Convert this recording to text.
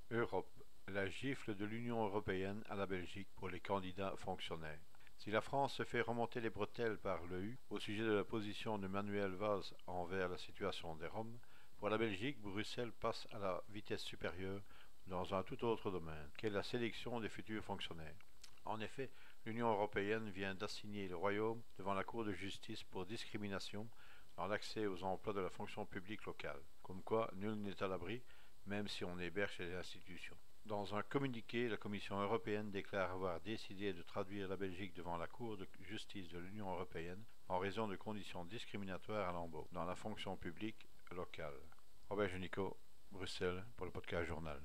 Europe, la gifle de l'Union européenne à la Belgique pour les candidats fonctionnaires. Si la France se fait remonter les bretelles par l'EU au sujet de la position de Manuel Valls envers la situation des Roms, pour la Belgique, Bruxelles passe à la vitesse supérieure dans un tout autre domaine, qu'est la sélection des futurs fonctionnaires. En effet, l'Union européenne vient d'assigner le Royaume devant la Cour de justice pour discrimination dans l'accès aux emplois de la fonction publique locale, comme quoi nul n'est à l'abri, même si on héberge les institutions. Dans un communiqué, la Commission européenne déclare avoir décidé de traduire la Belgique devant la Cour de justice de l'Union européenne en raison de conditions discriminatoires à l'embauche dans la fonction publique locale. Robert Junico, Bruxelles, pour le podcast Journal.